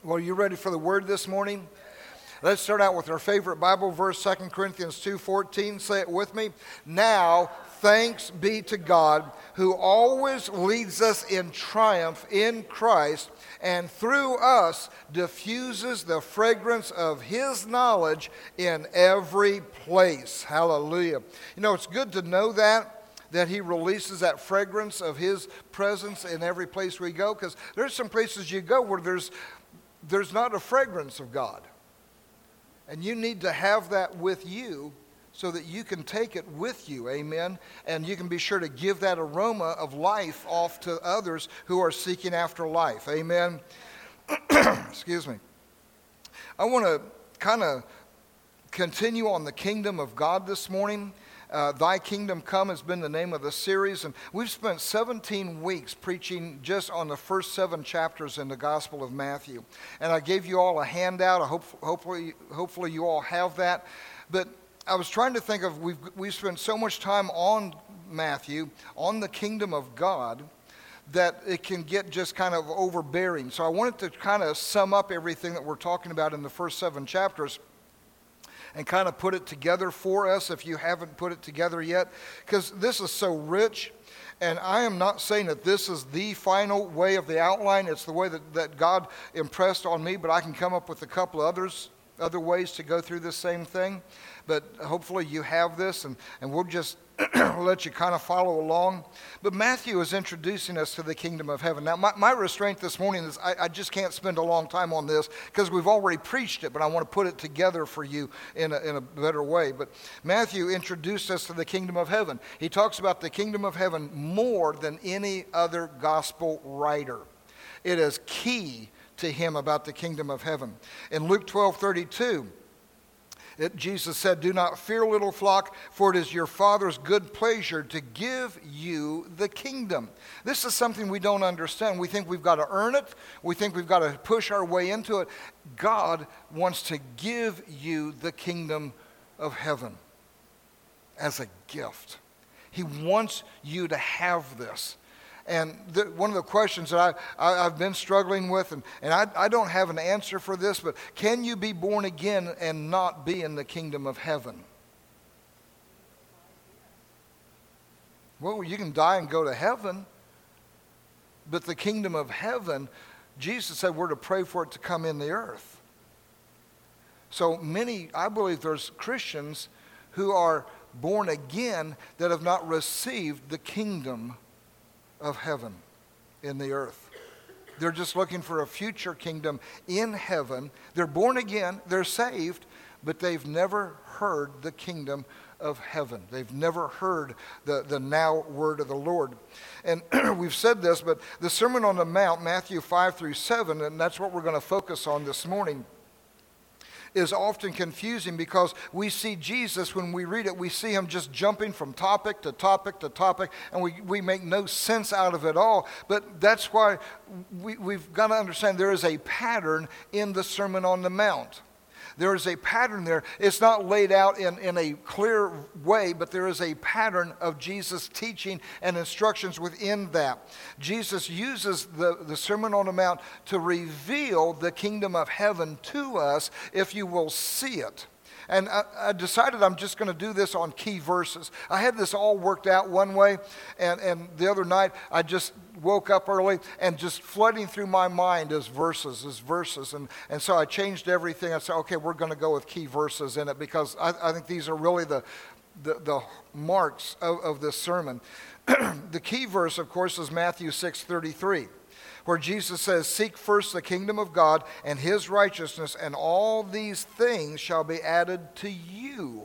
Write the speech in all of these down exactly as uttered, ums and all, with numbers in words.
Well, are you ready for the word this morning? Let's start out with our favorite Bible verse, Second Corinthians two fourteen. Say it with me. Now, thanks be to God, who always leads us in triumph in Christ, and through us diffuses the fragrance of his knowledge in every place. Hallelujah. You know, it's good to know that, that he releases that fragrance of his presence in every place we go, because there's some places you go where there's there's not a fragrance of God. And you need to have that with you so that you can take it with you, amen? And you can be sure to give that aroma of life off to others who are seeking after life, amen? Excuse me. I want to kind of continue on the kingdom of God this morning. Uh, Thy Kingdom Come has been the name of the series, and we've spent seventeen weeks preaching just on the first seven chapters in the Gospel of Matthew. And I gave you all a handout. I hope, hopefully, hopefully you all have that. But I was trying to think of, we've, we've spent so much time on Matthew, on the kingdom of God, that it can get just kind of overbearing. So I wanted to kind of sum up everything that we're talking about in the first seven chapters and kind of put it together for us if you haven't put it together yet, because this is so rich. And I am not saying that this is the final way of the outline. It's the way that, that God impressed on me, but I can come up with a couple others, other ways to go through this same thing. But hopefully you have this, and, and we'll just let you kind of follow along. But Matthew is introducing us to the kingdom of heaven. Now, my, my restraint this morning is I, I just can't spend a long time on this because we've already preached it, but I want to put it together for you in a, in a better way. But Matthew introduced us to the kingdom of heaven. He talks about the kingdom of heaven more than any other gospel writer. It is key to him about the kingdom of heaven. In Luke twelve thirty-two, It, Jesus said, "Do not fear, little flock, for it is your Father's good pleasure to give you the kingdom." This is something we don't understand. We think we've got to earn it. We think we've got to push our way into it. God wants to give you the kingdom of heaven as a gift. He wants you to have this. And the, one of the questions that I, I, I've been struggling with, and, and I, I don't have an answer for this, but can you be born again and not be in the kingdom of heaven? Well, you can die and go to heaven, but the kingdom of heaven, Jesus said we're to pray for it to come in the earth. So many, I believe there's Christians who are born again that have not received the kingdom of heaven in the earth. They're just looking for a future kingdom in heaven. They're born again, they're saved, but they've never heard the kingdom of heaven. They've never heard the, the now word of the Lord. And we've said this, but the Sermon on the Mount, Matthew five through seven, and that's what we're going to focus on this morning, is often confusing because we see Jesus, when we read it, we see him just jumping from topic to topic to topic, and we, we make no sense out of it all. But that's why we, we've got to understand there is a pattern in the Sermon on the Mount. There is a pattern there. It's not laid out in, in a clear way, but there is a pattern of Jesus' teaching and instructions within that. Jesus uses the, the Sermon on the Mount to reveal the kingdom of heaven to us if you will see it. And I, I decided I'm just going to do this on key verses. I had this all worked out one way, and, and the other night I just woke up early and just flooding through my mind is verses, is verses. And, and so I changed everything. I said, okay, we're going to go with key verses in it because I, I think these are really the, the, the marks of, of this sermon. The key verse, of course, is Matthew six thirty-three. Where Jesus says, "Seek first the kingdom of God and his righteousness, and all these things shall be added to you."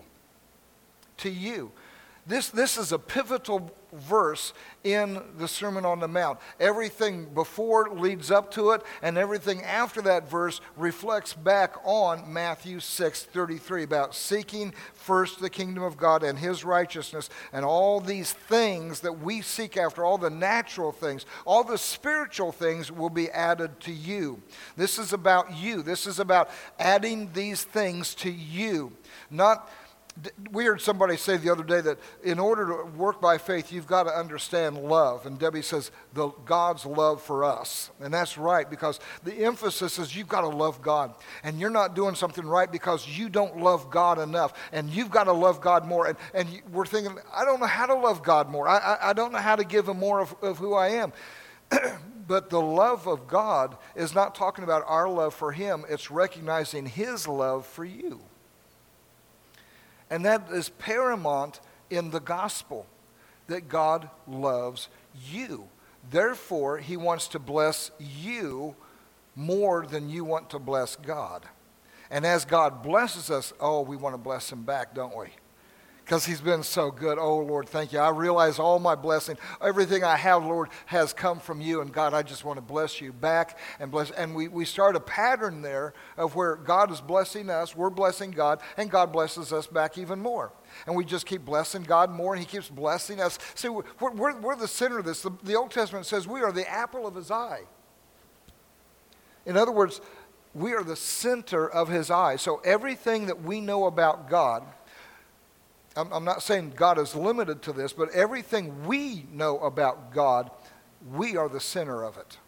To you. This, this is a pivotal verse in the Sermon on the Mount. Everything before leads up to it, and everything after that verse reflects back on Matthew six thirty-three about seeking first the kingdom of God and his righteousness, and all these things that we seek after, all the natural things, all the spiritual things will be added to you. This is about you. This is about adding these things to you. Not We heard somebody say the other day that in order to work by faith, you've got to understand love. And Debbie says, the God's love for us. And that's right, because the emphasis is you've got to love God. And you're not doing something right because you don't love God enough. And you've got to love God more. And, and you, we're thinking, I don't know how to love God more. I, I, I don't know how to give him more of, of who I am. But the love of God is not talking about our love for him. It's recognizing his love for you. And that is paramount in the gospel, that God loves you. Therefore, he wants to bless you more than you want to bless God. And as God blesses us, oh, we want to bless him back, don't we? Because he's been so good. Oh, Lord, thank you. I realize all my blessing, everything I have, Lord, has come from you. And God, I just want to bless you back and bless. And we, we start a pattern there of where God is blessing us, we're blessing God, and God blesses us back even more. And we just keep blessing God more, and he keeps blessing us. See, we're, we're, we're the center of this. The, the Old Testament says we are the apple of his eye. In other words, we are the center of his eye. So everything that we know about God, I'm not saying God is limited to this, but everything we know about God, we are the center of it.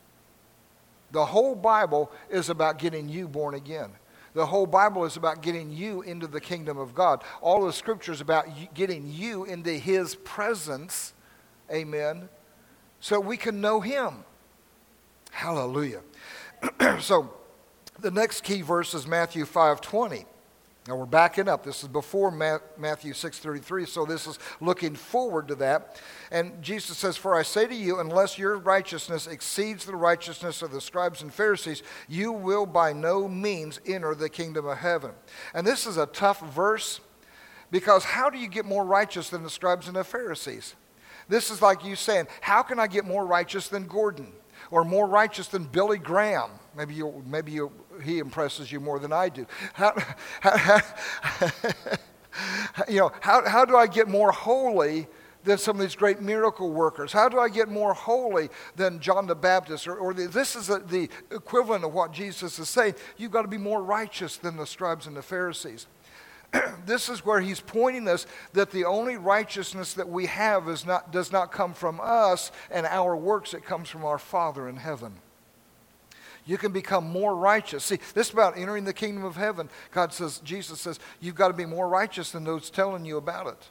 The whole Bible is about getting you born again. The whole Bible is about getting you into the kingdom of God. All the scripture is about getting you into his presence, amen, so we can know him. Hallelujah. So the next key verse is Matthew five twenty. Now we're backing up. This is before Matthew six thirty-three, so this is looking forward to that. And Jesus says, for I say to you, unless your righteousness exceeds the righteousness of the scribes and Pharisees, you will by no means enter the kingdom of heaven. And this is a tough verse, because how do you get more righteous than the scribes and the Pharisees? This is like you saying, how can I get more righteous than Gordon? Or more righteous than Billy Graham? Maybe you, maybe you, he impresses you more than I do. How, how, how, you know, how, how do I get more holy than some of these great miracle workers? How do I get more holy than John the Baptist? Or, or the, this is a, the equivalent of what Jesus is saying. You've got to be more righteous than the scribes and the Pharisees. This is where he's pointing us that the only righteousness that we have is not, does not come from us and our works. It comes from our Father in heaven. You can become more righteous. See, this is about entering the kingdom of heaven. God says, Jesus says, you've got to be more righteous than those telling you about it.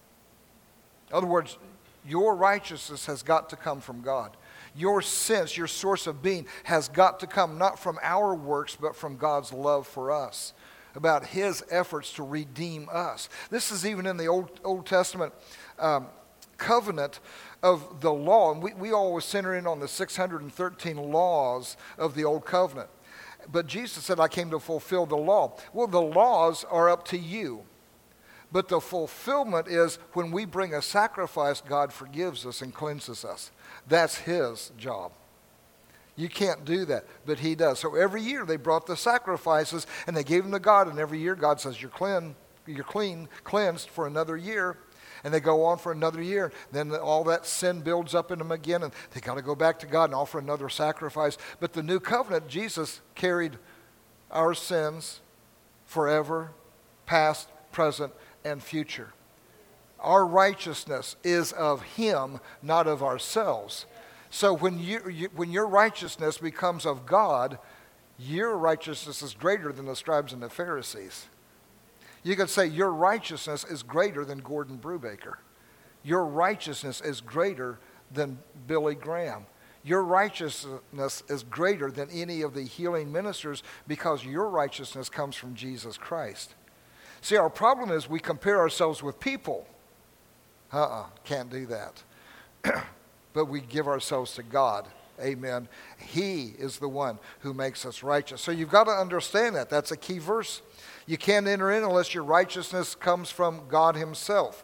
In other words, your righteousness has got to come from God. Your sense, your source of being has got to come not from our works, but from God's love for us, about his efforts to redeem us. This is even in the Old, Old Testament um, covenant of the law. And we, we always center in on the six hundred thirteen laws of the Old Covenant. But Jesus said, I came to fulfill the law. Well, the laws are up to you. But the fulfillment is when we bring a sacrifice, God forgives us and cleanses us. That's his job. You can't do that, but he does. So every year they brought the sacrifices and they gave them to God. And every year God says, you're clean, you're clean, cleansed for another year. And they go on for another year. Then all that sin builds up in them again. And they got to go back to God and offer another sacrifice. But the new covenant, Jesus carried our sins forever, past, present, and future. Our righteousness is of him, not of ourselves. So when you, you when your righteousness becomes of God, your righteousness is greater than the scribes and the Pharisees. You could say your righteousness is greater than Gordon Brubaker. Your righteousness is greater than Billy Graham. Your righteousness is greater than any of the healing ministers because your righteousness comes from Jesus Christ. See, our problem is we compare ourselves with people. Uh-uh, can't do that. But we give ourselves to God. Amen. He is the one who makes us righteous. So you've got to understand that. That's a key verse. You can't enter in unless your righteousness comes from God himself.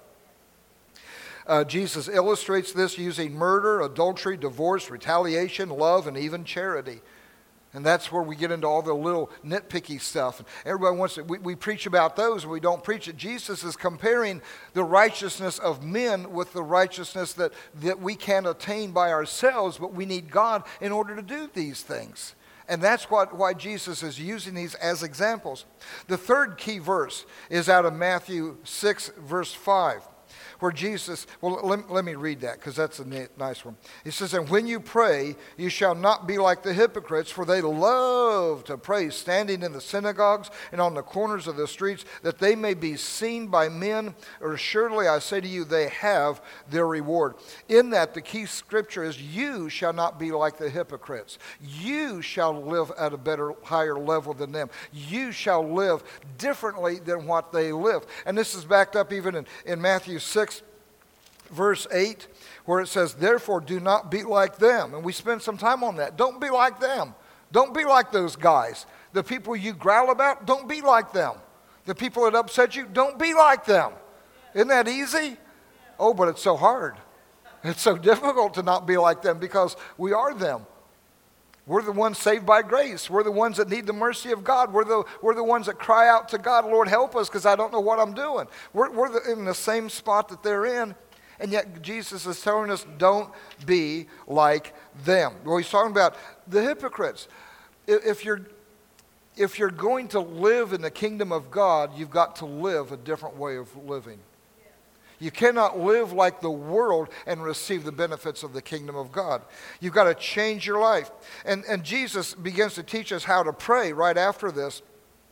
Uh, Jesus illustrates this using murder, adultery, divorce, retaliation, love, and even charity. And that's where we get into all the little nitpicky stuff. And everybody wants to, we, we preach about those and we don't preach it. Jesus is comparing the righteousness of men with the righteousness that, that we can't attain by ourselves, but we need God in order to do these things. And that's what, why Jesus is using these as examples. The third key verse is out of Matthew six, verse five. Where Jesus, well, let, let me read that because that's a neat, nice one. He says, and when you pray, you shall not be like the hypocrites, for they love to pray standing in the synagogues and on the corners of the streets, that they may be seen by men. Or surely I say to you, they have their reward. In that, the key scripture is, you shall not be like the hypocrites. You shall live at a better, higher level than them. You shall live differently than what they live. And this is backed up even in, in Matthew six, verse eight, where it says, therefore do not be like them. And we spend some time on that. Don't be like them. Don't be like those guys. The people you growl about, don't be like them. The people that upset you, don't be like them. Isn't that easy? Oh, but it's so hard. It's so difficult to not be like them because we are them. We're the ones saved by grace. We're the ones that need the mercy of God. We're the, we're the ones that cry out to God, Lord, help us because I don't know what I'm doing. We're, we're the, in the same spot that they're in. And yet Jesus is telling us, don't be like them. Well, he's talking about the hypocrites. If you're, if you're going to live in the kingdom of God, you've got to live a different way of living. You cannot live like the world and receive the benefits of the kingdom of God. You've got to change your life. And, and Jesus begins to teach us how to pray right after this.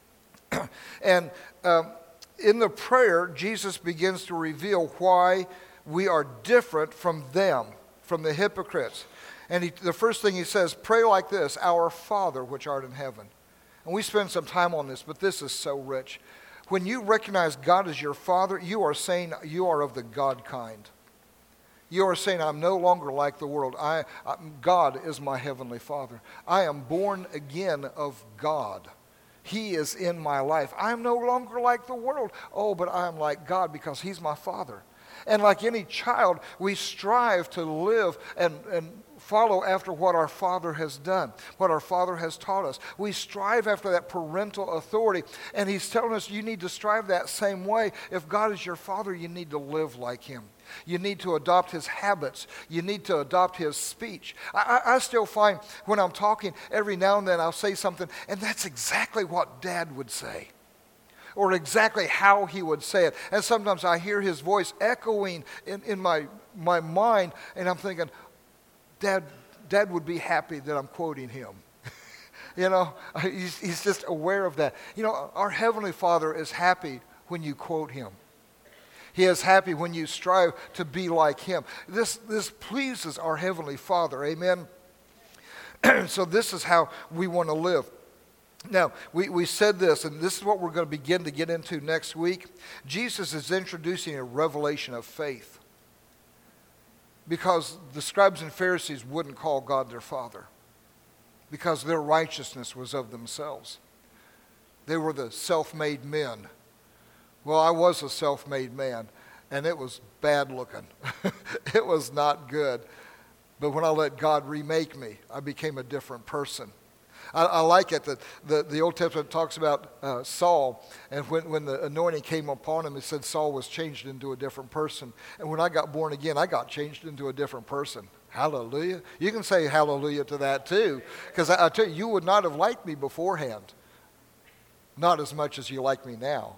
and um, in the prayer, Jesus begins to reveal why we are different from them, from the hypocrites. And he, the first thing he says, pray like this, our Father which art in heaven. And we spend some time on this, but this is so rich. When you recognize God as your Father, you are saying you are of the God kind. You are saying, I'm no longer like the world. I, I, God is my heavenly Father. I am born again of God. He is in my life. I am no longer like the world. Oh, but I am like God because He's my Father. And like any child, we strive to live and, and follow after what our Father has done, what our Father has taught us. We strive after that parental authority. And He's telling us you need to strive that same way. If God is your Father, you need to live like Him. You need to adopt His habits. You need to adopt His speech. I, I, I still find when I'm talking, every now and then I'll say something, and that's exactly what Dad would say. Or exactly how he would say it. And sometimes I hear his voice echoing in, in my, my mind, and I'm thinking, Dad, Dad would be happy that I'm quoting him. You know, he's, he's just aware of that. You know, our Heavenly Father is happy when you quote Him. He is happy when you strive to be like Him. This, this pleases our Heavenly Father, amen? So this is how we want to live. Now, we, we said this, and this is what we're going to begin to get into next week. Jesus is introducing a revelation of faith because the scribes and Pharisees wouldn't call God their Father because their righteousness was of themselves. They were the self-made men. Well, I was a self-made man, and it was bad looking. It was not good. But when I let God remake me, I became a different person. I, I like it that the, the Old Testament talks about uh, Saul, and when, when the anointing came upon him, it said Saul was changed into a different person. And when I got born again, I got changed into a different person. Hallelujah. You can say hallelujah to that too, because I, I tell you, you would not have liked me beforehand. Not as much as you like me now.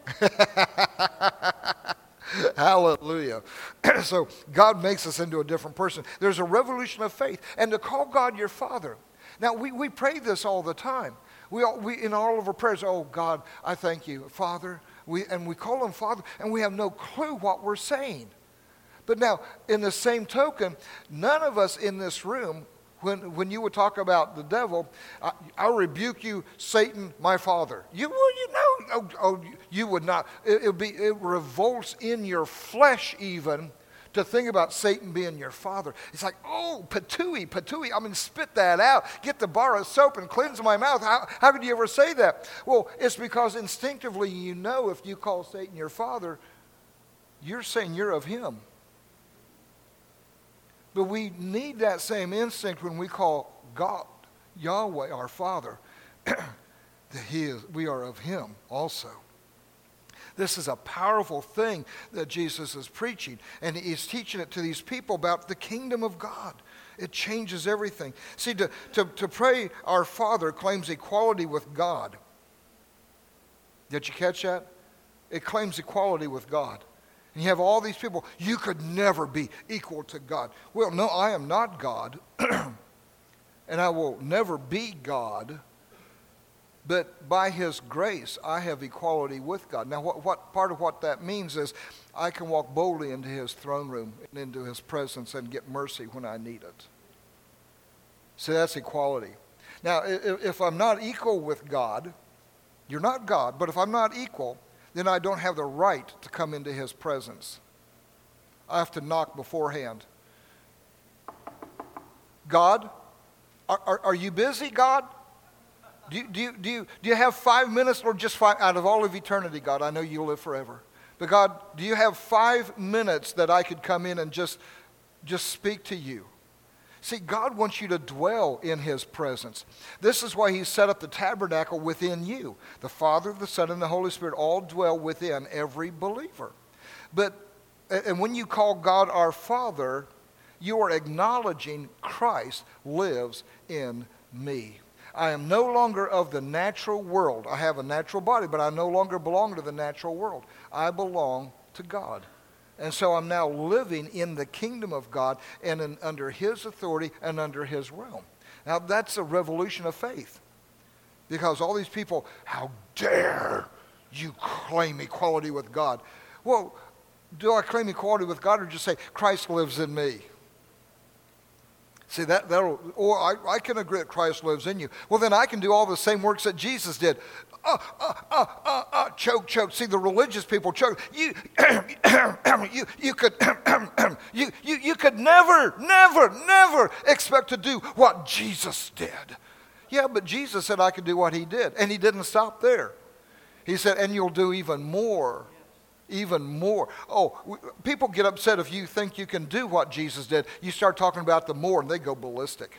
Hallelujah. So God makes us into a different person. There's a revolution of faith. And to call God your Father. Now, we, we pray this all the time. We, all, we in all of our prayers, oh, God, I thank you, Father. We, and we call Him Father, and we have no clue what we're saying. But now, in the same token, none of us in this room, when, when you would talk about the devil, I, I rebuke you, Satan, my father. You, well, you know, oh, oh, you would not. It, it, be, it revolts in your flesh even to think about Satan being your father. It's like, oh, patooey, patooey. I mean, spit that out. Get the bar of soap and cleanse my mouth. How, how could you ever say that? Well, it's because instinctively you know if you call Satan your father, you're saying you're of him. But we need that same instinct when we call God, Yahweh, our Father, that He is, we are of Him also. This is a powerful thing that Jesus is preaching, and He's teaching it to these people about the kingdom of God. It changes everything. See, to, to, to pray our Father claims equality with God. Did you catch that? It claims equality with God. And you have all these people, you could never be equal to God. Well, no, I am not God, and I will never be God, but by His grace, I have equality with God. Now, what, what part of what that means is I can walk boldly into His throne room and into His presence and get mercy when I need it. So that's equality. Now, if, if I'm not equal with God, you're not God, but if I'm not equal, then I don't have the right to come into His presence. I have to knock beforehand. God, are, are, are you busy, God? Do you, do, you, do, you, do you have five minutes or just five out of all of eternity, God? I know you'll live forever. But God, do you have five minutes that I could come in and just, just speak to you? See, God wants you to dwell in His presence. This is why He set up the tabernacle within you. The Father, the Son, and the Holy Spirit all dwell within every believer. But, and when you call God our Father, you are acknowledging Christ lives in me. I am no longer of the natural world. I have a natural body, but I no longer belong to the natural world. I belong to God. And so I'm now living in the kingdom of God and in, under His authority and under His realm. Now that's a revolution of faith. Because all these people, how dare you claim equality with God? Well, do I claim equality with God or just say, Christ lives in me? See, that, that'll, or I, I can agree that Christ lives in you. Well, then I can do all the same works that Jesus did. Uh, uh, uh, uh, uh, choke, choke. See, the religious people choke. You, you, you could, you, you, you could never, never, never expect to do what Jesus did. Yeah, but Jesus said I could do what He did, and He didn't stop there. He said, and you'll do even more. Even more. Oh, w- people get upset if you think you can do what Jesus did. You start talking about the more and they go ballistic.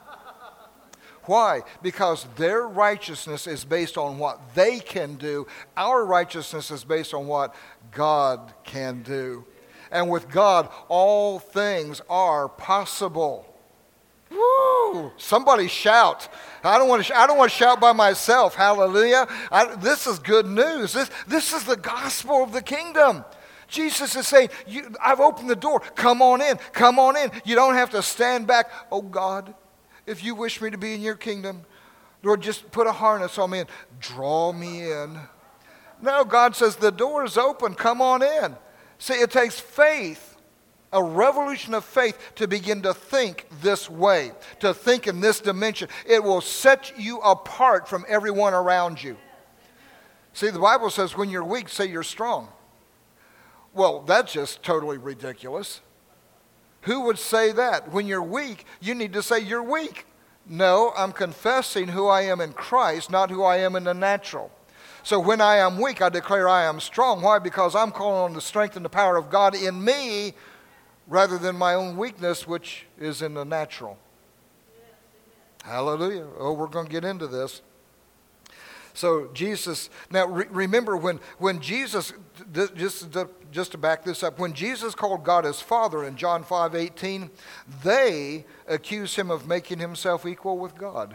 Why? Because their righteousness is based on what they can do. Our righteousness is based on what God can do. And with God, all things are possible. Woo! Somebody shout. I don't want to. Sh- I don't want to shout by myself. Hallelujah! I, this is good news. This this is the gospel of the kingdom. Jesus is saying, you, "I've opened the door. Come on in. Come on in. You don't have to stand back. Oh God, if you wish me to be in your kingdom, Lord, just put a harness on me and draw me in." No, God says the door is open. Come on in. See, it takes faith. A revolution of faith to begin to think this way, to think in this dimension. It will set you apart from everyone around you. See, the Bible says when you're weak, say you're strong. Well, that's just totally ridiculous. Who would say that? When you're weak, you need to say you're weak. No, I'm confessing who I am in Christ, not who I am in the natural. So when I am weak, I declare I am strong. Why? Because I'm calling on the strength and the power of God in me, rather than my own weakness, which is in the natural. Hallelujah. Oh, we're going to get into this. So Jesus, now re- remember when, when Jesus, th- just, to, just to back this up, when Jesus called God His Father in John five eighteen, they accused Him of making Himself equal with God.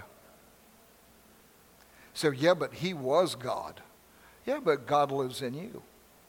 So yeah, but He was God. Yeah, but God lives in you.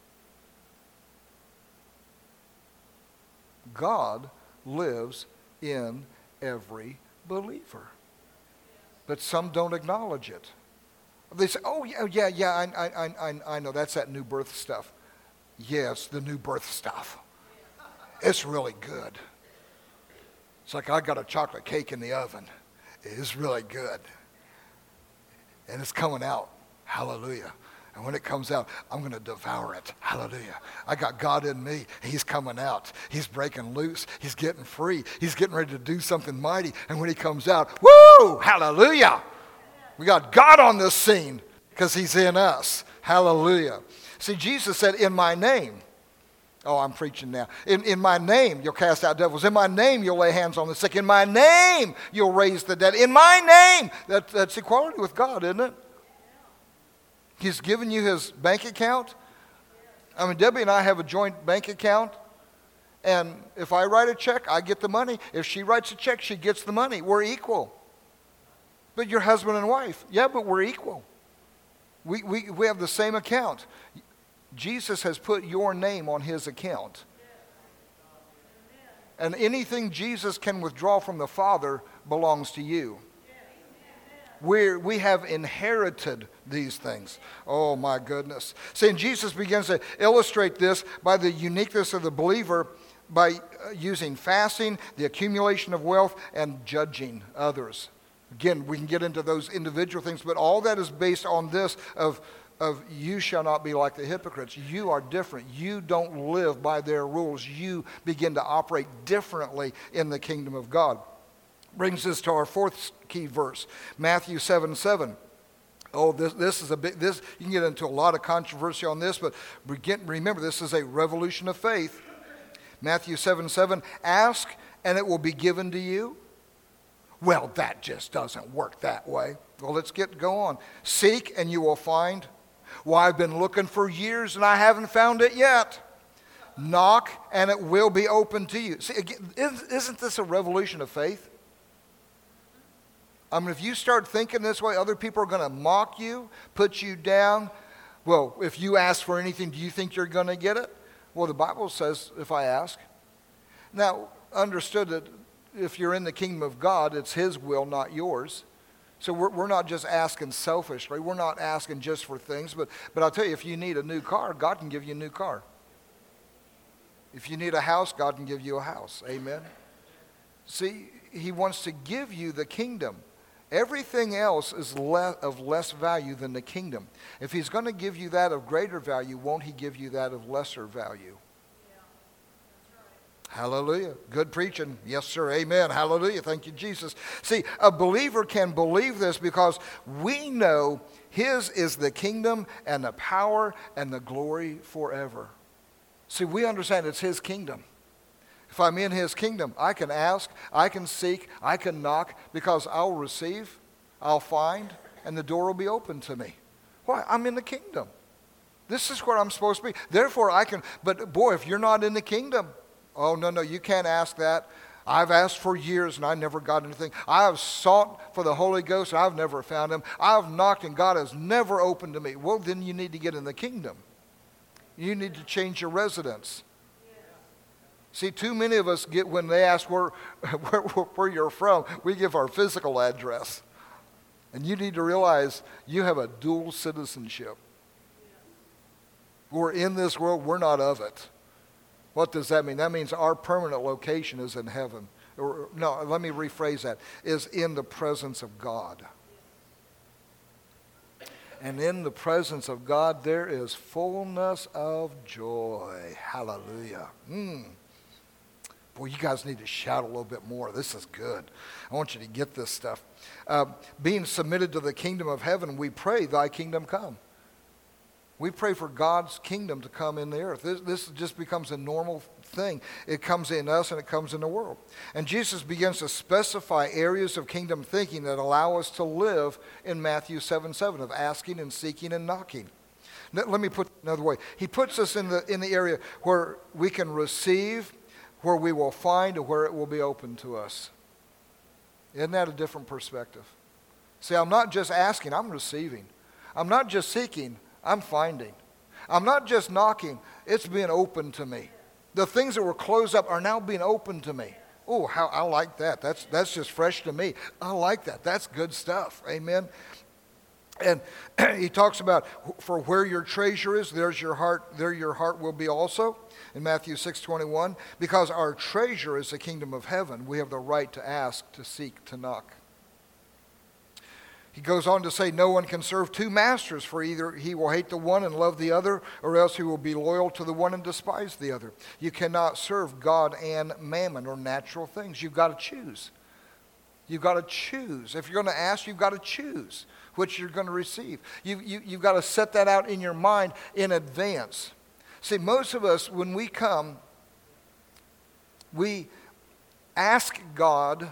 God lives in every believer. But some don't acknowledge it. They say, oh, yeah, yeah, yeah, I, I, I, I know. That's that new birth stuff. Yes, the new birth stuff. It's really good. It's like I got a chocolate cake in the oven. It's really good. And it's coming out. Hallelujah. And when it comes out, I'm going to devour it. Hallelujah. I got God in me. He's coming out. He's breaking loose. He's getting free. He's getting ready to do something mighty. And when He comes out, woo! Hallelujah. We got God on this scene because He's in us. Hallelujah. See, Jesus said, in my name. Oh, I'm preaching now. In, in my name, you'll cast out devils. In my name, you'll lay hands on the sick. In my name, you'll raise the dead. In my name. That, that's equality with God, isn't it? He's given you His bank account. I mean, Debbie and I have a joint bank account. And if I write a check, I get the money. If she writes a check, she gets the money. We're equal. But you're husband and wife. Yeah, but we're equal. We, we, we have the same account. Jesus has put your name on his account. And anything Jesus can withdraw from the Father belongs to you. We're, we have inherited these things. Oh my goodness. See, and Jesus begins to illustrate this by the uniqueness of the believer by uh, using fasting, the accumulation of wealth, and judging others. Again, we can get into those individual things, but all that is based on this of, of you shall not be like the hypocrites. You are different. You don't live by their rules. You begin to operate differently in the kingdom of God. Brings us to our fourth key verse, Matthew seven seven. Oh, this this is a big, this, you can get into a lot of controversy on this, but begin, remember, this is a revolution of faith. Matthew seven seven, ask and it will be given to you. Well, that just doesn't work that way. Well, let's get go on. Seek and you will find. Well, I've been looking for years and I haven't found it yet. Knock and it will be open to you. See, again, isn't this a revolution of faith? I mean, if you start thinking this way, other people are going to mock you, put you down. Well, if you ask for anything, do you think you're going to get it? Well, the Bible says, if I ask. Now, understood that if you're in the kingdom of God, it's his will, not yours. So we're, we're not just asking selfishly. We're not asking just for things. But, but I'll tell you, if you need a new car, God can give you a new car. If you need a house, God can give you a house. Amen. See, he wants to give you the kingdom. Everything else is le- of less value than the kingdom. If he's going to give you that of greater value, won't he give you that of lesser value? Yeah. That's right. Hallelujah. Good preaching. Yes, sir. Amen. Hallelujah. Thank you, Jesus. See, a believer can believe this because we know his is the kingdom and the power and the glory forever. See, we understand it's his kingdom. If I'm in his kingdom, I can ask, I can seek, I can knock, because I'll receive, I'll find, and the door will be open to me. Why? I'm in the kingdom. This is where I'm supposed to be. Therefore, I can, but boy, if you're not in the kingdom, oh, no, no, you can't ask that. I've asked for years and I never got anything. I have sought for the Holy Ghost and I've never found him. I've knocked and God has never opened to me. Well, then you need to get in the kingdom. You need to change your residence. See, too many of us get, when they ask where, where, where you're from, we give our physical address. And you need to realize you have a dual citizenship. We're in this world, we're not of it. What does that mean? That means our permanent location is in heaven. Or, no, let me rephrase that, is in the presence of God. And in the presence of God, there is fullness of joy. Hallelujah. Mm. Boy, you guys need to shout a little bit more. This is good. I want you to get this stuff. Uh, being submitted to the kingdom of heaven, we pray, thy kingdom come. We pray for God's kingdom to come in the earth. This, this just becomes a normal thing. It comes in us and it comes in the world. And Jesus begins to specify areas of kingdom thinking that allow us to live in Matthew seven seven of asking and seeking and knocking. Let, let me put it another way. He puts us in the, in the area where we can receive, where we will find, and where it will be open to us. Isn't that a different perspective? See, I'm not just asking, I'm receiving. I'm not just seeking, I'm finding. I'm not just knocking, it's being open to me. The things that were closed up are now being opened to me. Oh, how I like that. That's that's just fresh to me. I like that. That's good stuff. Amen. And he talks about, for where your treasure is, there's your heart, there your heart will be also. In Matthew six twenty-one, because our treasure is the kingdom of heaven, we have the right to ask, to seek, to knock. He goes on to say, no one can serve two masters, for either he will hate the one and love the other, or else he will be loyal to the one and despise the other. You cannot serve God and mammon, or natural things. You've got to choose. You've got to choose. If you're going to ask, you've got to choose which you're going to receive. You, you, you've got to set that out in your mind in advance. See, most of us, when we come, we ask God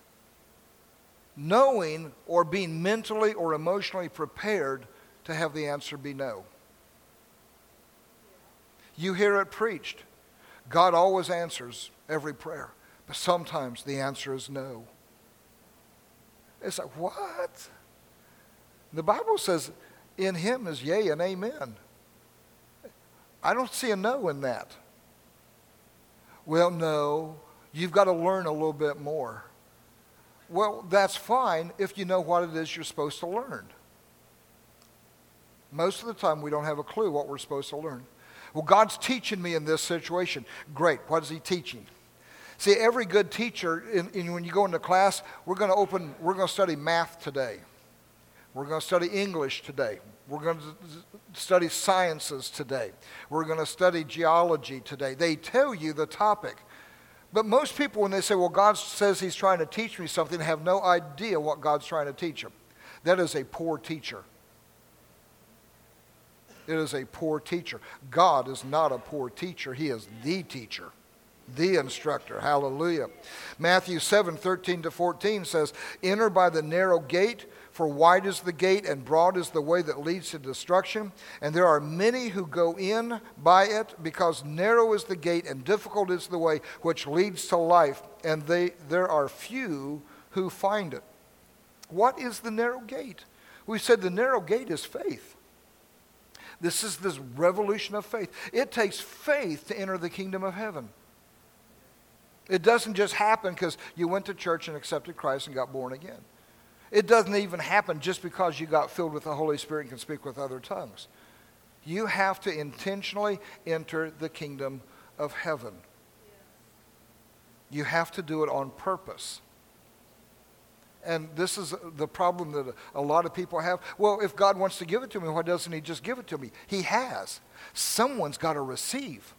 knowing or being mentally or emotionally prepared to have the answer be no. You hear it preached. God always answers every prayer, but sometimes the answer is no. It's like, what? The Bible says in him is yea and amen. I don't see a no in that. Well, no, you've got to learn a little bit more. Well, that's fine if you know what it is you're supposed to learn. Most of the time, we don't have a clue what we're supposed to learn. Well, God's teaching me in this situation. Great. What is he teaching? See, every good teacher, in, in, when you go into class, we're going to open, we're going to study math today. We're going to study English today. We're going to study sciences today. We're going to study geology today. They tell you the topic. But most people, when they say, well, God says he's trying to teach me something, have no idea what God's trying to teach them. That is a poor teacher. It is a poor teacher. God is not a poor teacher. He is the teacher, the instructor. Hallelujah. Matthew seven, thirteen to fourteen says, enter by the narrow gate, for wide is the gate and broad is the way that leads to destruction. And there are many who go in by it, because narrow is the gate and difficult is the way which leads to life. And they, there are few who find it. What is the narrow gate? We said the narrow gate is faith. This is this revolution of faith. It takes faith to enter the kingdom of heaven. It doesn't just happen because you went to church and accepted Christ and got born again. It doesn't even happen just because you got filled with the Holy Spirit and can speak with other tongues. You have to intentionally enter the kingdom of heaven. You have to do it on purpose. And this is the problem that a lot of people have. Well, if God wants to give it to me, why doesn't he just give it to me? He has. Someone's got to receive.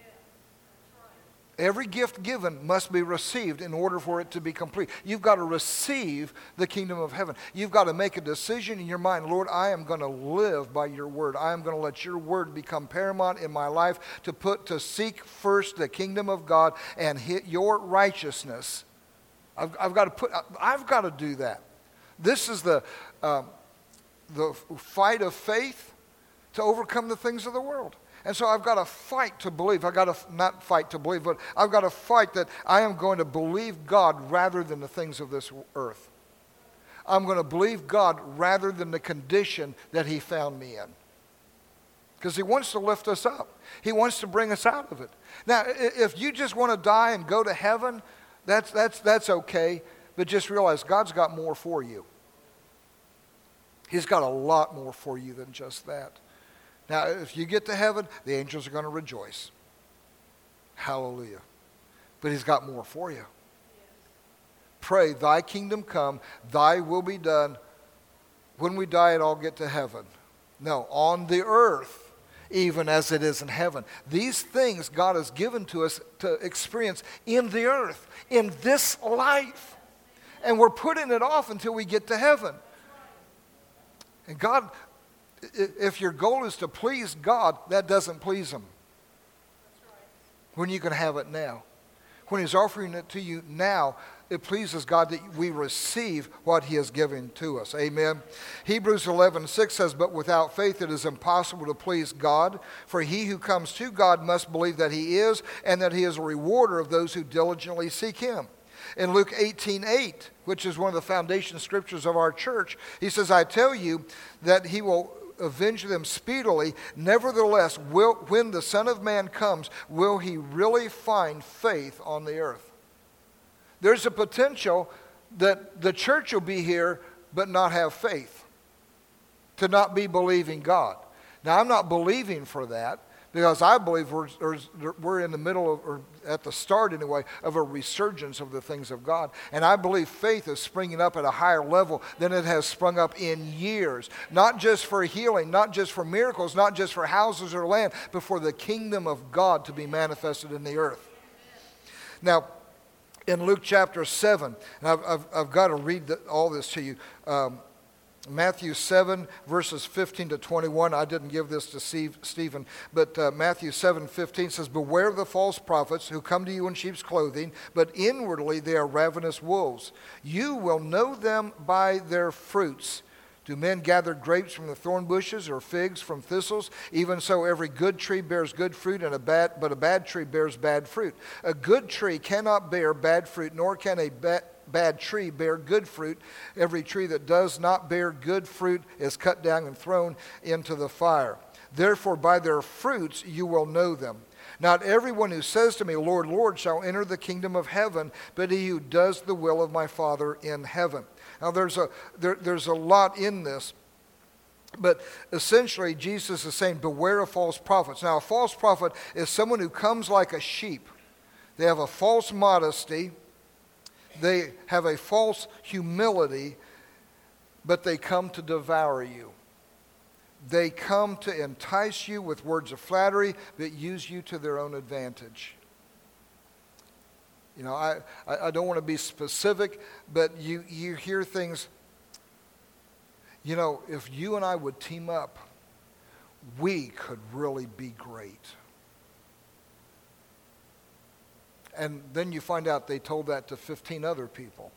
Every gift given must be received in order for it to be complete. You've got to receive the kingdom of heaven. You've got to make a decision in your mind, Lord, I am going to live by your word. I am going to let your word become paramount in my life, to put to seek first the kingdom of God and hit your righteousness. I've, I've got to put. I've got to do that. This is the um, the fight of faith to overcome the things of the world. And so I've got to fight to believe. I've got to not fight to believe, but I've got to fight that I am going to believe God rather than the things of this earth. I'm going to believe God rather than the condition that he found me in. Because he wants to lift us up. He wants to bring us out of it. Now, if you just want to die and go to heaven, that's, that's, that's okay. But just realize God's got more for you. He's got a lot more for you than just that. Now, if you get to heaven, the angels are going to rejoice. Hallelujah. But he's got more for you. Pray, thy kingdom come, thy will be done. When we die, it all get to heaven. No, on the earth, even as it is in heaven. These things God has given to us to experience in the earth, in this life. And we're putting it off until we get to heaven. And God, if your goal is to please God, that doesn't please him. When you can have it now. When he's offering it to you now, it pleases God that we receive what he has given to us. Amen. Hebrews eleven six says, but without faith it is impossible to please God. For he who comes to God must believe that he is, and that he is a rewarder of those who diligently seek him. In Luke eighteen eight, which is one of the foundation scriptures of our church, he says, I tell you that he will avenge them speedily. Nevertheless, will, when the Son of Man comes, will he really find faith on the earth? There's a potential that the church will be here but not have faith, to not be believing God. Now, I'm not believing for that, because I believe we're, we're in the middle of, or at the start anyway, of a resurgence of the things of God. And I believe faith is springing up at a higher level than it has sprung up in years. Not just for healing, not just for miracles, not just for houses or land, but for the kingdom of God to be manifested in the earth. Now, in Luke chapter seven, and I've, I've, I've got to read the, all this to you. Um, Matthew seven, verses fifteen to twenty-one. I didn't give this to Steve, Stephen, but uh, Matthew seven fifteen says, beware of the false prophets who come to you in sheep's clothing, but inwardly they are ravenous wolves. You will know them by their fruits. Do men gather grapes from the thorn bushes or figs from thistles? Even so, every good tree bears good fruit, and a bad, but a bad tree bears bad fruit. A good tree cannot bear bad fruit, nor can a bad, bad tree bear good fruit. Every tree that does not bear good fruit is cut down and thrown into the fire. Therefore, by their fruits you will know them. Not everyone who says to me, Lord, Lord, shall enter the kingdom of heaven, but he who does the will of my Father in heaven. Now, there's a there, there's a lot in this, but essentially Jesus is saying, beware of false prophets. Now, a false prophet is someone who comes like a sheep. They have a false modesty. They have a false humility, but they come to devour you. They come to entice you with words of flattery, but use you to their own advantage. You know, I, I don't want to be specific, but you, you hear things, you know, if you and I would team up, we could really be great. And then you find out they told that to fifteen other people.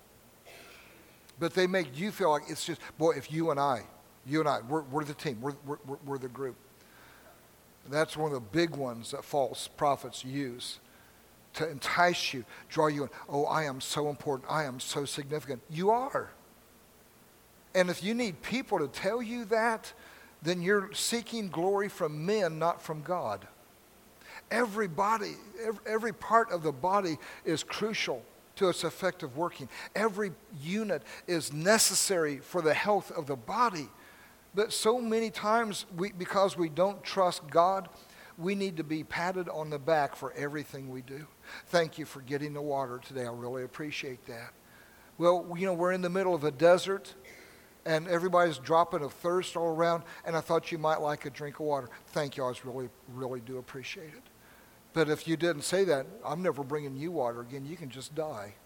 But they make you feel like it's just, boy, if you and I, you and I, we're, we're the team, we're, we're, we're the group. That's one of the big ones that false prophets use. To entice you, draw you in. Oh, I am so important. I am so significant. You are. And if you need people to tell you that, then you're seeking glory from men, not from God. Everybody, every, every part of the body is crucial to its effective working. Every unit is necessary for the health of the body. But so many times, we, because we don't trust God, we need to be patted on the back for everything we do. Thank you for getting the water today. I really appreciate that. Well, you know, we're in the middle of a desert, and everybody's dropping of thirst all around, and I thought you might like a drink of water. Thank you. I was really, really do appreciate it. But if you didn't say that, I'm never bringing you water again. You can just die.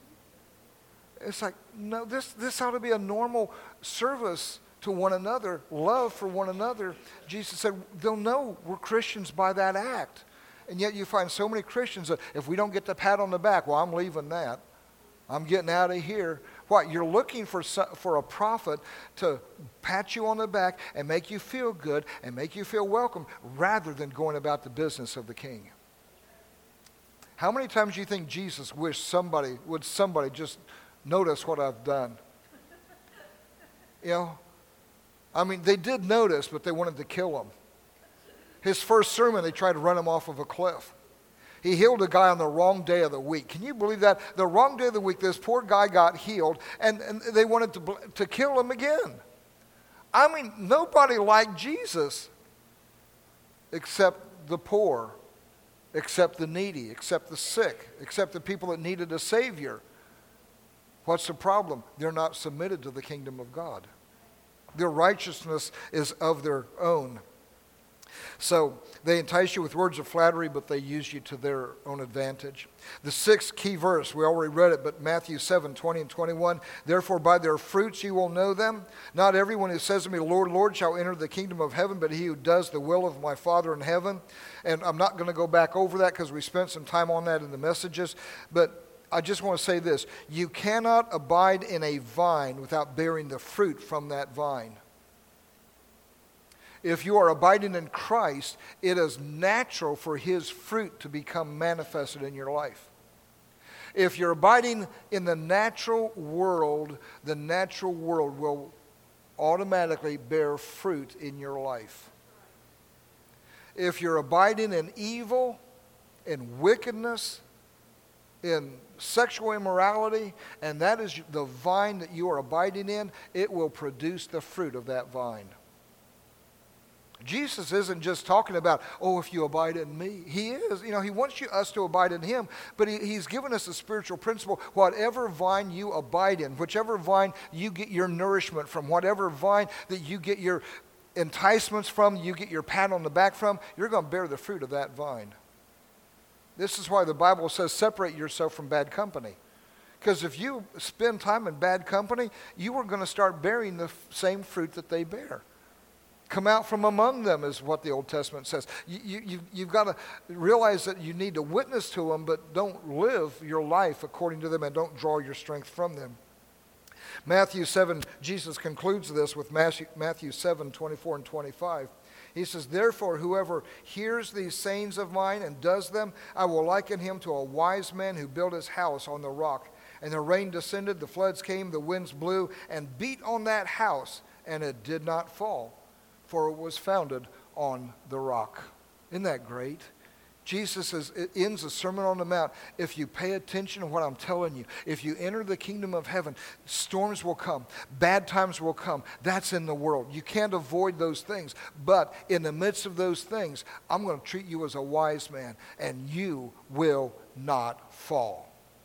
It's like, no, this, this ought to be a normal service to one another, love for one another. Jesus said they'll know we're Christians by that act. And yet you find so many Christians that if we don't get the pat on the back, well, I'm leaving that. I'm getting out of here. What? You're looking for for a prophet to pat you on the back and make you feel good and make you feel welcome rather than going about the business of the king. How many times do you think Jesus wished somebody, would somebody just notice what I've done? You know? I mean, they did notice, but they wanted to kill him. His first sermon, they tried to run him off of a cliff. He healed a guy on the wrong day of the week. Can you believe that? The wrong day of the week, this poor guy got healed, and, and they wanted to, to kill him again. I mean, nobody liked Jesus except the poor, except the needy, except the sick, except the people that needed a Savior. What's the problem? They're not submitted to the kingdom of God. Their righteousness is of their own. So they entice you with words of flattery, but they use you to their own advantage. The sixth key verse, we already read it, but Matthew seven, twenty and twenty-one. Therefore by their fruits you will know them. Not everyone who says to me, Lord, Lord, shall enter the kingdom of heaven, but he who does the will of my Father in heaven. And I'm not going to go back over that because we spent some time on that in the messages. But I just want to say this. You cannot abide in a vine without bearing the fruit from that vine. If you are abiding in Christ, it is natural for his fruit to become manifested in your life. If you're abiding in the natural world, the natural world will automatically bear fruit in your life. If you're abiding in evil, in wickedness, in sexual immorality, and that is the vine that you are abiding in, it will produce the fruit of that vine. Jesus isn't just talking about, oh, if you abide in me. He is. You know, he wants you, us to abide in him, but he, he's given us a spiritual principle. Whatever vine you abide in, whichever vine you get your nourishment from, whatever vine that you get your enticements from, you get your pat on the back from, you're going to bear the fruit of that vine. This is why the Bible says separate yourself from bad company. Because if you spend time in bad company, you are going to start bearing the f- same fruit that they bear. Come out from among them is what the Old Testament says. You, you, you, you've got to realize that you need to witness to them, but don't live your life according to them and don't draw your strength from them. Matthew seven, Jesus concludes this with Matthew, Matthew seven, twenty-four and twenty-five. He says, therefore, whoever hears these sayings of mine and does them, I will liken him to a wise man who built his house on the rock. And the rain descended, the floods came, the winds blew, and beat on that house, and it did not fall, for it was founded on the rock. Isn't that great? Jesus says, it ends the Sermon on the Mount. If you pay attention to what I'm telling you, if you enter the kingdom of heaven, storms will come, bad times will come. That's in the world. You can't avoid those things. But in the midst of those things, I'm going to treat you as a wise man, and you will not fall.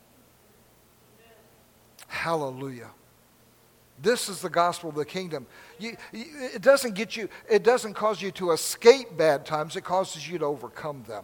Hallelujah. This is the gospel of the kingdom. You, you, it doesn't get you, it doesn't cause you to escape bad times. It causes you to overcome them.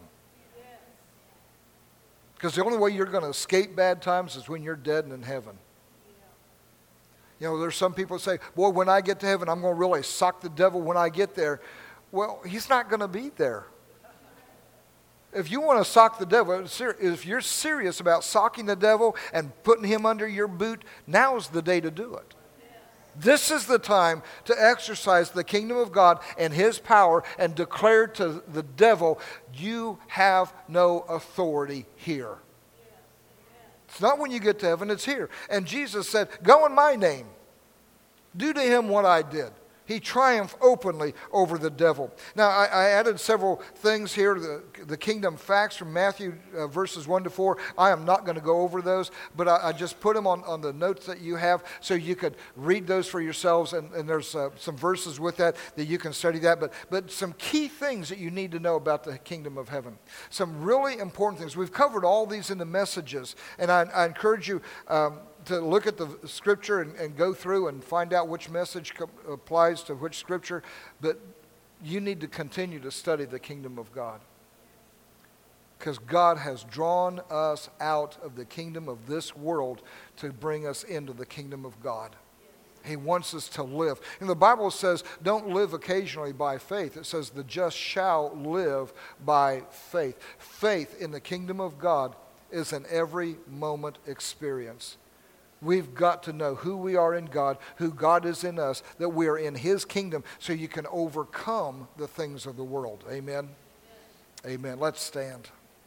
Because the only way you're going to escape bad times is when you're dead and in heaven. You know, there's some people that say, boy, when I get to heaven, I'm going to really sock the devil when I get there. Well, he's not going to be there. If you want to sock the devil, if you're serious about socking the devil and putting him under your boot, now's the day to do it. This is the time to exercise the kingdom of God and his power and declare to the devil, you have no authority here. It's not when you get to heaven, it's here. And Jesus said, go in my name. Do to him what I did. He triumphed openly over the devil. Now, I, I added several things here, the, the kingdom facts from Matthew uh, verses one to four. I am not going to go over those, but I, I just put them on, on the notes that you have so you could read those for yourselves, and, and there's uh, some verses with that that you can study that, but, but some key things that you need to know about the kingdom of heaven. Some really important things. We've covered all these in the messages, and I, I encourage you um, to look at the scripture and, and go through and find out which message co- applies to which scripture. But you need to continue to study the kingdom of God. Because God has drawn us out of the kingdom of this world to bring us into the kingdom of God. He wants us to live. And the Bible says, don't live occasionally by faith. It says, the just shall live by faith. Faith in the kingdom of God is an every moment experience. We've got to know who we are in God, who God is in us, that we are in his kingdom so you can overcome the things of the world. Amen? Amen. Let's stand.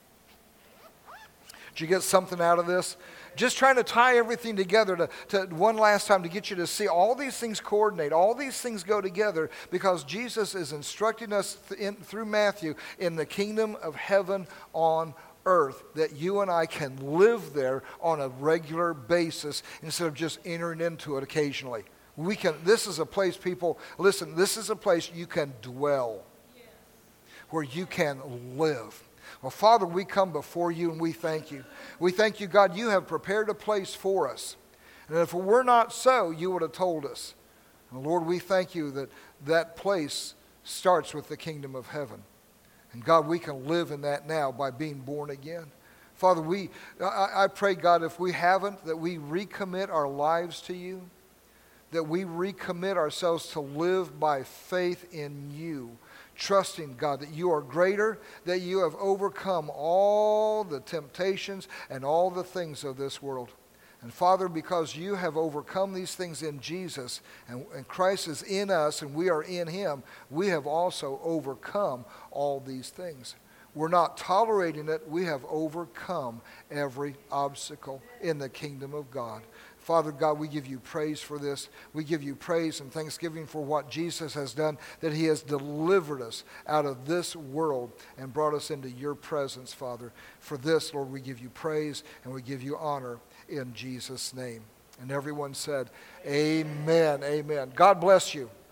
Did you get something out of this? Just trying to tie everything together to, to one last time to get you to see all these things coordinate, all these things go together because Jesus is instructing us th- in, through Matthew in the kingdom of heaven on earth, that you and I can live there on a regular basis instead of just entering into it occasionally. We can. This is a place, people, listen, this is a place you can dwell, where you can live. Well, Father, we come before you and we thank you. We thank you, God, you have prepared a place for us. And if it were not so, you would have told us. And Lord, we thank you that that place starts with the kingdom of heaven. And God, we can live in that now by being born again. Father, we I, I pray, God, if we haven't, that we recommit our lives to you, that we recommit ourselves to live by faith in you, trusting, God, that you are greater, that you have overcome all the temptations and all the things of this world. And Father, because you have overcome these things in Jesus, and, and Christ is in us and we are in him, we have also overcome all these things. We're not tolerating it. We have overcome every obstacle in the kingdom of God. Father God, we give you praise for this. We give you praise and thanksgiving for what Jesus has done, that he has delivered us out of this world and brought us into your presence, Father. For this, Lord, we give you praise and we give you honor in Jesus' name. And everyone said, amen, amen. God bless you.